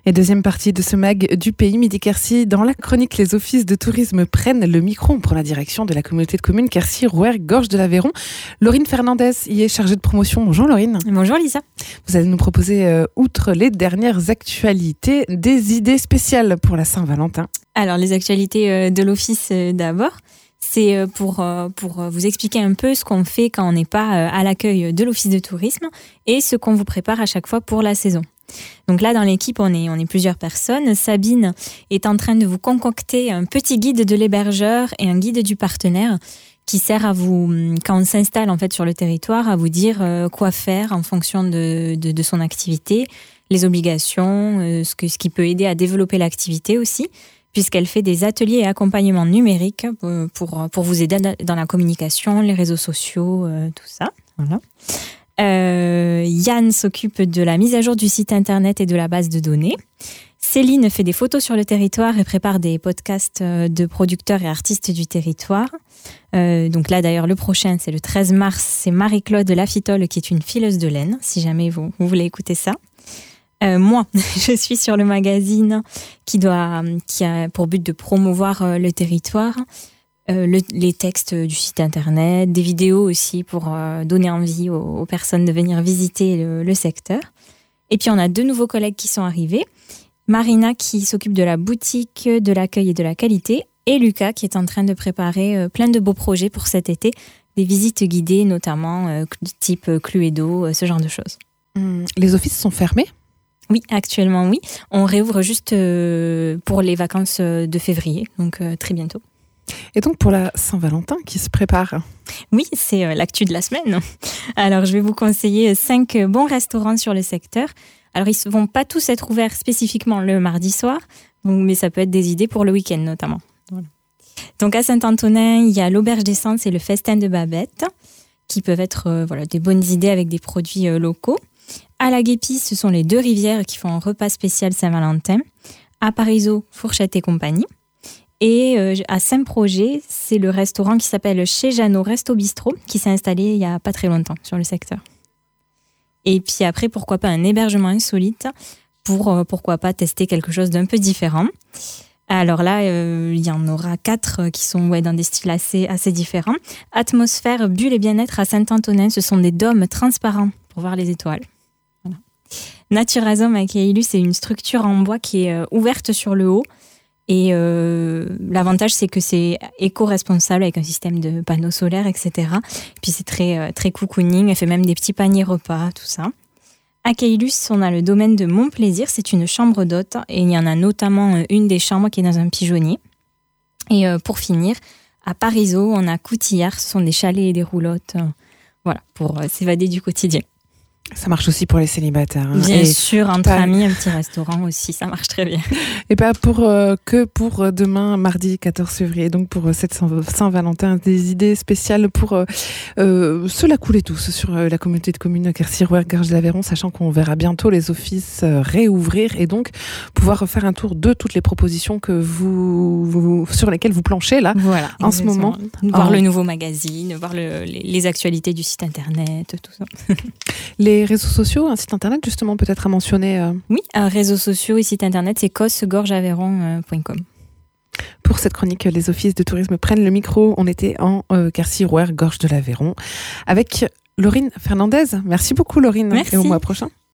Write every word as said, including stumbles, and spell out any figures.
Et deuxième partie de ce mag du Pays Midi Quercy. Dans la chronique, les offices de tourisme prennent le micro. On prend la direction de la communauté de communes Quercy-Rouergue, Gorge de l'Aveyron. Laurine Fernandez y est chargée de promotion. Bonjour Laurine. Bonjour Lisa. Vous allez nous proposer, euh, outre les dernières actualités, des idées spéciales pour la Saint-Valentin. Alors les actualités euh, de l'office euh, d'abord. C'est euh, pour, euh, pour vous expliquer un peu ce qu'on fait quand on n'est pas euh, à l'accueil de l'office de tourisme et ce qu'on vous prépare à chaque fois pour la saison. Donc là, dans l'équipe, on est, on est plusieurs personnes. Sabine est en train de vous concocter un petit guide de l'hébergeur et un guide du partenaire qui sert à vous, quand on s'installe en fait sur le territoire, à vous dire euh, quoi faire en fonction de, de, de son activité, les obligations, euh, ce, que, ce qui peut aider à développer l'activité aussi, puisqu'elle fait des ateliers et accompagnements numériques pour, pour, pour vous aider dans la communication, les réseaux sociaux, euh, tout ça. Voilà. Euh, Yann s'occupe de la mise à jour du site internet et de la base de données. Céline fait des photos sur le territoire et prépare des podcasts de producteurs et artistes du territoire. Euh, donc là d'ailleurs le prochain c'est le treize mars, c'est Marie-Claude Lafitole qui est une fileuse de laine, si jamais vous, vous voulez écouter ça. Euh, moi, je suis sur le magazine qui, doit, qui a pour but de promouvoir le territoire. Euh, le, les textes du site internet, des vidéos aussi pour euh, donner envie aux, aux personnes de venir visiter le, le secteur. Et puis on a deux nouveaux collègues qui sont arrivés. Marina qui s'occupe de la boutique, de l'accueil et de la qualité, et Lucas qui est en train de préparer euh, plein de beaux projets pour cet été, des visites guidées notamment euh, type Cluedo, euh, ce genre de choses. Hum, les offices sont fermés ? Oui, actuellement oui. On réouvre juste euh, pour les vacances de février, donc euh, très bientôt. Et donc pour la Saint-Valentin qui se prépare. Oui, c'est l'actu de la semaine. Alors je vais vous conseiller cinq bons restaurants sur le secteur. Alors ils ne vont pas tous être ouverts spécifiquement le mardi soir, mais ça peut être des idées pour le week-end notamment. Voilà. Donc à Saint-Antonin, il y a l'Auberge d'Essence et le Festin de Babette, qui peuvent être euh, voilà, des bonnes idées avec des produits euh, locaux. À la Guépie, ce sont les Deux Rivières qui font un repas spécial Saint-Valentin. À Parisot, Fourchette et compagnie. Et euh, à Saint-Projet, c'est le restaurant qui s'appelle Chez Jeannot Resto Bistrot, qui s'est installé il n'y a pas très longtemps sur le secteur. Et puis après, pourquoi pas un hébergement insolite pour, euh, pourquoi pas, tester quelque chose d'un peu différent. Alors là, euh, il y en aura quatre qui sont ouais, dans des styles assez, assez différents. Atmosphère, Bulle et Bien-être à Saint-Antonin, ce sont des dômes transparents pour voir les étoiles. Voilà. Naturazome à Caylus, c'est une structure en bois qui est euh, ouverte sur le haut. Et euh, l'avantage, c'est que c'est éco-responsable avec un système de panneaux solaires, et cetera. Puis c'est très, très cocooning, elle fait même des petits paniers repas, tout ça. À Caylus, on a le domaine de Mon Plaisir, c'est une chambre d'hôte. Et il y en a notamment une des chambres qui est dans un pigeonnier. Et euh, pour finir, à Parisot, on a Coutillard, ce sont des chalets et des roulottes. Euh, voilà, pour euh, s'évader du quotidien. Ça marche aussi pour les célibataires. Hein. Bien et sûr, entre pas... amis, un petit restaurant aussi, ça marche très bien. Et pas pour euh, que pour demain, mardi quatorze février, donc pour cette Saint-Valentin, des idées spéciales pour euh, euh, se la couler tous sur euh, la communauté de communes Quercy-Rouergue, Gorge de l'Aveyron, sachant qu'on verra bientôt les offices euh, réouvrir et donc pouvoir faire un tour de toutes les propositions que vous, vous sur lesquelles vous planchez là voilà, en ce moment. Voir oh. le nouveau magazine, voir le, les, les actualités du site internet, tout ça. Les réseaux sociaux, un site internet justement peut-être à mentionner euh... Oui, un réseau social et site internet, c'est cos gorge aveyron point com. Pour cette chronique, les offices de tourisme prennent le micro. On était en euh, Quercy-Rouergue, Gorge de l'Aveyron, avec Laurine Fernandez. Merci beaucoup Laurine. Merci. Et au mois prochain.